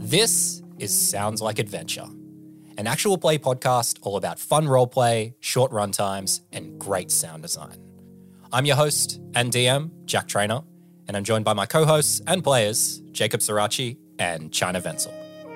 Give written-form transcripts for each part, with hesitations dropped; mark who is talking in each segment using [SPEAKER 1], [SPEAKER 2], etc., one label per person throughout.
[SPEAKER 1] This is Sounds Like Adventure, an actual play podcast all about fun roleplay, short runtimes, and great sound design. I'm your host and DM, Jack Trainer, and I'm joined by my co-hosts and players, Jacob Sirachi and China Wenzel.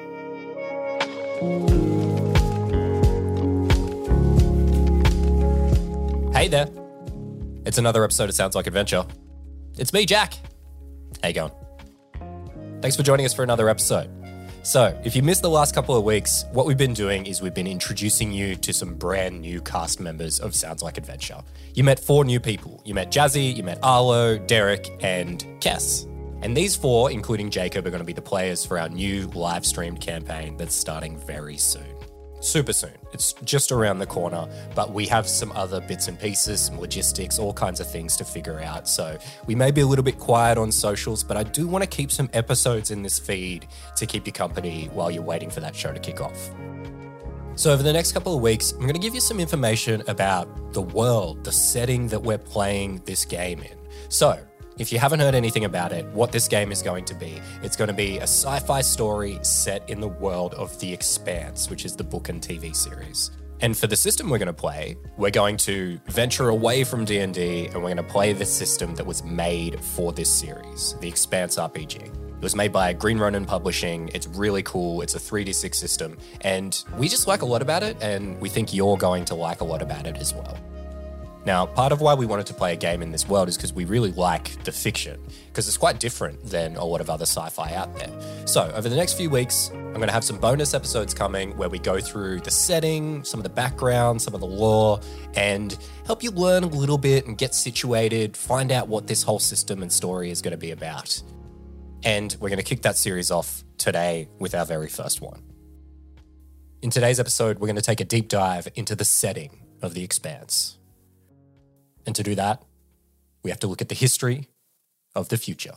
[SPEAKER 1] Hey there. It's another episode of Sounds Like Adventure. It's me, Jack. How you going? Thanks for joining us for another episode. So, if you missed the last couple of weeks, what we've been doing is we've been introducing you to some brand new cast members of Sounds Like Adventure. You met 4 new people. You met Jazzy, you met Arlo, Derek, and Kess. And these 4, including Jacob, are going to be the players for our new live-streamed campaign that's starting very soon. Super soon. It's just around the corner, but we have some other bits and pieces, some logistics, all kinds of things to figure out. So we may be a little bit quiet on socials, but I do want to keep some episodes in this feed to keep you company while you're waiting for that show to kick off. So over the next couple of weeks, I'm going to give you some information about the world, the setting that we're playing this game in. So if you haven't heard anything about it, what this game is going to be, it's going to be a sci-fi story set in the world of The Expanse, which is the book and TV series. And for the system we're going to play, we're going to venture away from D&D and we're going to play the system that was made for this series, The Expanse RPG. It was made by Green Ronin Publishing. It's really cool. It's a 3d6 system. And we just like a lot about it, and we think you're going to like a lot about it as well. Now, part of why we wanted to play a game in this world is because we really like the fiction, because it's quite different than a lot of other sci-fi out there. So, over the next few weeks, I'm going to have some bonus episodes coming where we go through the setting, some of the background, some of the lore, and help you learn a little bit and get situated, find out what this whole system and story is going to be about. And we're going to kick that series off today with our very first one. In today's episode, we're going to take a deep dive into the setting of The Expanse. And to do that, we have to look at the history of the future.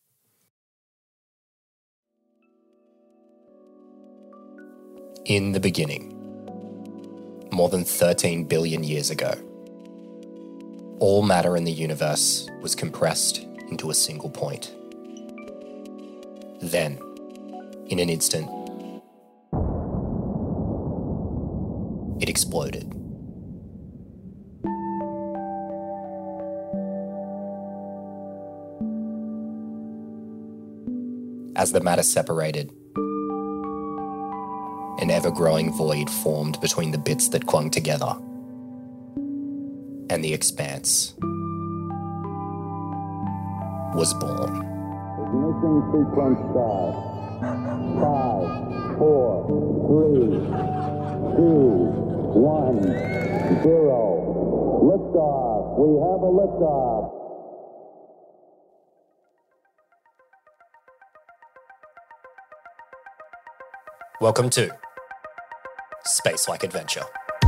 [SPEAKER 1] In the beginning, more than 13 billion years ago, all matter in the universe was compressed into a single point. Then, in an instant, it exploded. As the matter separated, an ever-growing void formed between the bits that clung together and the expanse was born.
[SPEAKER 2] Ignition sequence start. 5, 4, 3, 2, 1, 0. Liftoff. We have a liftoff.
[SPEAKER 1] Welcome to Space Like Adventure.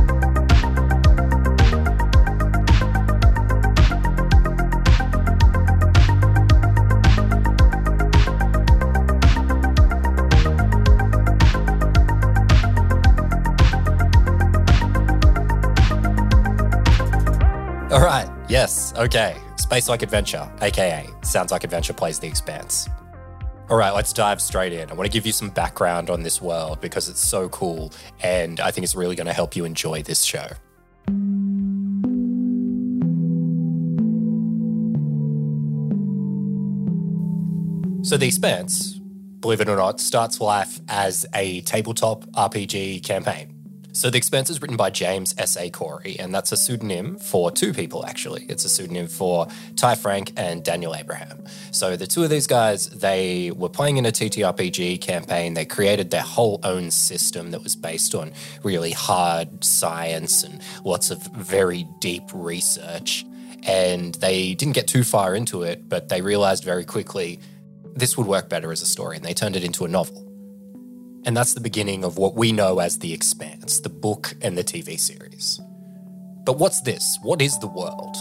[SPEAKER 1] All right, yes, okay. Space Like Adventure, aka Sounds Like Adventure plays The Expanse. All right, let's dive straight in. I want to give you some background on this world because it's so cool and I think it's really going to help you enjoy this show. So The Expanse, believe it or not, starts life as a tabletop RPG campaign. So The Expanse is written by James S.A. Corey, and that's a pseudonym for 2 people, actually. It's a pseudonym for Ty Frank and Daniel Abraham. So the 2 of these guys, they were playing in a TTRPG campaign. They created their whole own system that was based on really hard science and lots of very deep research. And they didn't get too far into it, but they realized very quickly this would work better as a story, and they turned it into a novel. And that's the beginning of what we know as The Expanse, the book and the TV series. But what's this? What is the world?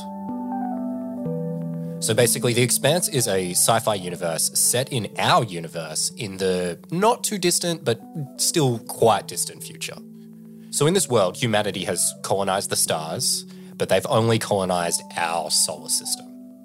[SPEAKER 1] So basically, The Expanse is a sci-fi universe set in our universe in the not too distant, but still quite distant future. So in this world, humanity has colonized the stars, but they've only colonized our solar system.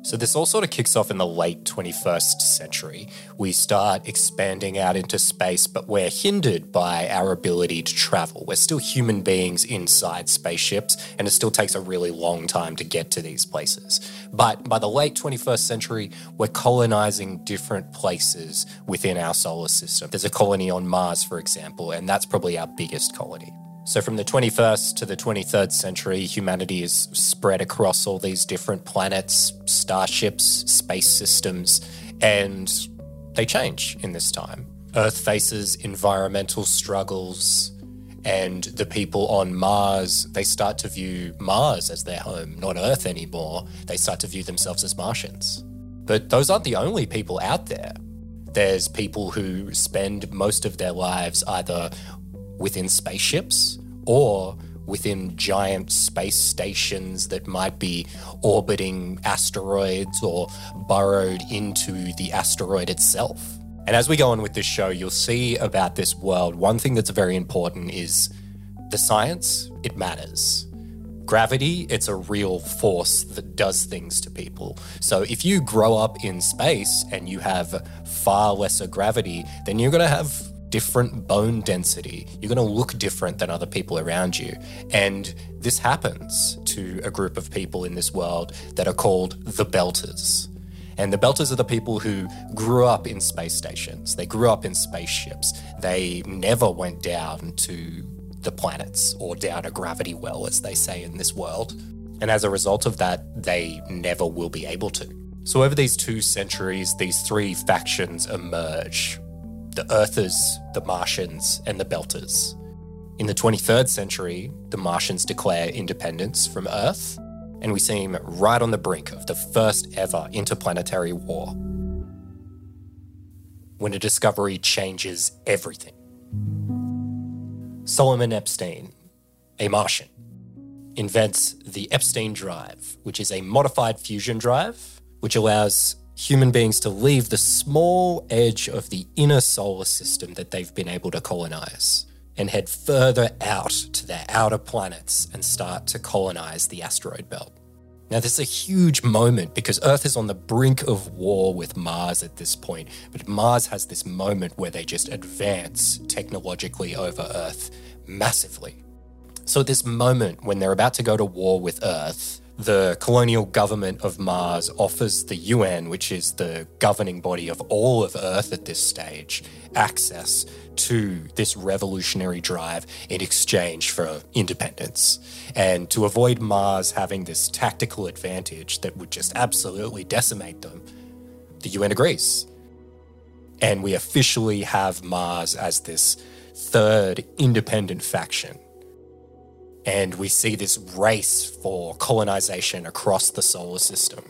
[SPEAKER 1] So this all sort of kicks off in the late 21st century. We start expanding out into space, but we're hindered by our ability to travel. We're still human beings inside spaceships, and it still takes a really long time to get to these places. But by the late 21st century, we're colonizing different places within our solar system. There's a colony on Mars, for example, and that's probably our biggest colony. So from the 21st to the 23rd century, humanity is spread across all these different planets, starships, space systems, and they change in this time. Earth faces environmental struggles, and the people on Mars, they start to view Mars as their home, not Earth anymore. They start to view themselves as Martians. But those aren't the only people out there. There's people who spend most of their lives either within spaceships or within giant space stations that might be orbiting asteroids or burrowed into the asteroid itself. And as we go on with this show, you'll see about this world, one thing that's very important is the science, it matters. Gravity, it's a real force that does things to people. So if you grow up in space and you have far lesser gravity, then you're going to have different bone density. You're going to look different than other people around you. And this happens to a group of people in this world that are called the Belters. And the Belters are the people who grew up in space stations. They grew up in spaceships. They never went down to the planets or down a gravity well, as they say in this world. And as a result of that, they never will be able to. So over these 2 centuries, these 3 factions emerge: the Earthers, the Martians, and the Belters. In the 23rd century, the Martians declare independence from Earth, and we seem right on the brink of the first ever interplanetary war, when a discovery changes everything. Solomon Epstein, a Martian, invents the Epstein drive, which is a modified fusion drive, which allows human beings to leave the small edge of the inner solar system that they've been able to colonize and head further out to their outer planets and start to colonize the asteroid belt. Now, this is a huge moment because Earth is on the brink of war with Mars at this point, but Mars has this moment where they just advance technologically over Earth massively. So at this moment, when they're about to go to war with Earth, the colonial government of Mars offers the UN, which is the governing body of all of Earth at this stage, access to this revolutionary drive in exchange for independence. And to avoid Mars having this tactical advantage that would just absolutely decimate them, the UN agrees. And we officially have Mars as this third independent faction. And we see this race for colonization across the solar system.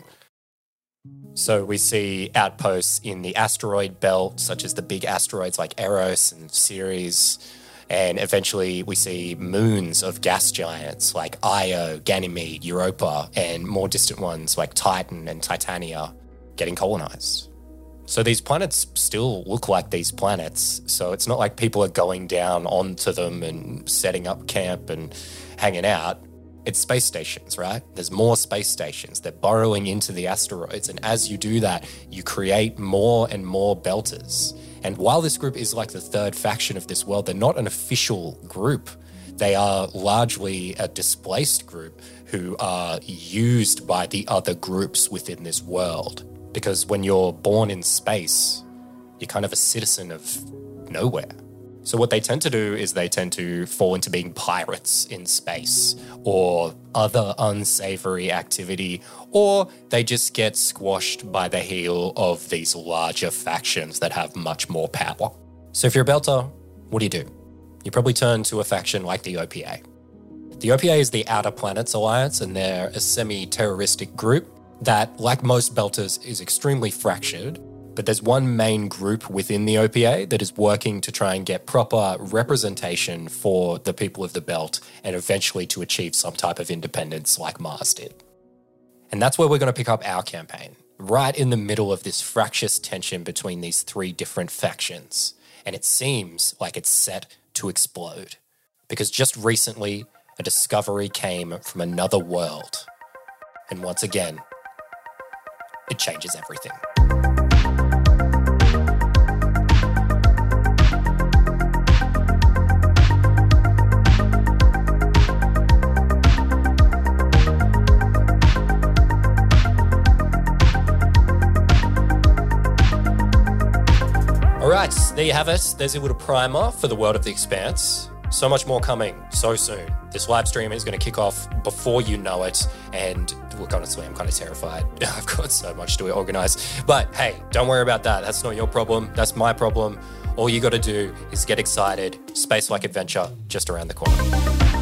[SPEAKER 1] So we see outposts in the asteroid belt, such as the big asteroids like Eros and Ceres. And eventually we see moons of gas giants like Io, Ganymede, Europa, and more distant ones like Titan and Titania getting colonized. So these planets still look like these planets. So it's not like people are going down onto them and setting up camp and hanging out. It's space stations, right? There's more space stations. They're burrowing into the asteroids. And as you do that, you create more and more Belters. And while this group is like the third faction of this world, they're not an official group. They are largely a displaced group who are used by the other groups within this world. Because when you're born in space, you're kind of a citizen of nowhere. So what they tend to do is they tend to fall into being pirates in space or other unsavory activity, or they just get squashed by the heel of these larger factions that have much more power. So if you're a Belter, what do? You probably turn to a faction like the OPA. The OPA is the Outer Planets Alliance, and they're a semi-terroristic group that, like most Belters, is extremely fractured. But there's one main group within the OPA that is working to try and get proper representation for the people of the belt and eventually to achieve some type of independence like Mars did. And that's where we're going to pick up our campaign, right in the middle of this fractious tension between these 3 different factions. And it seems like it's set to explode because just recently a discovery came from another world. And once again, it changes everything. All right, there you have it. There's a little primer for the world of The Expanse. So much more coming so soon. This live stream is going to kick off before you know it. And look, honestly, I'm kind of terrified. I've got so much to organize. But hey, don't worry about that. That's not your problem. That's my problem. All you got to do is get excited. Space-like adventure just around the corner.